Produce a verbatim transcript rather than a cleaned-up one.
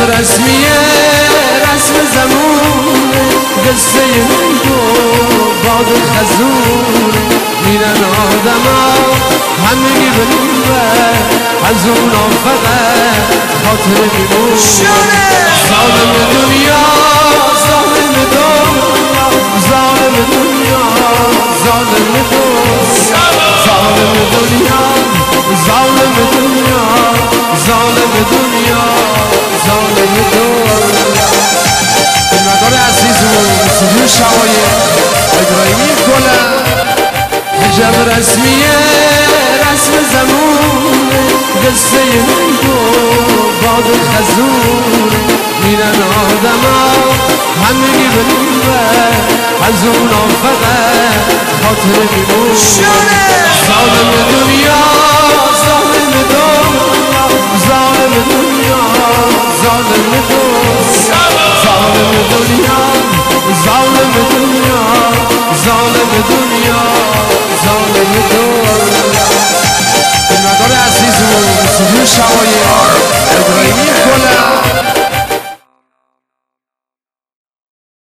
رسمیه رسم زمون قصه تو باد خزون میرن آدم ها همگی بلوبه از اونا فقط خاطر میمون ظالم دنیا ظالم دنیا ظالم دنیا ظالم دنیا ظالم دنیا ظالم دنیا ظالم دنیا ظالم دنیا مدار عزیزمون سیدی شوایه ابراهیمی گلم حجاب رسمیه رسم زمون قصه تو باد خزون میرن آدم ها همگی بلوبه از اونا فقط خاطر میمون ظالم دنیا ظالم دنیا ظالم دنیا ظالم دنیا ظالم دنیا ظالم دنیا ظالم دنیا ظالم دنیا مدار عزیزمون سیدی شوایه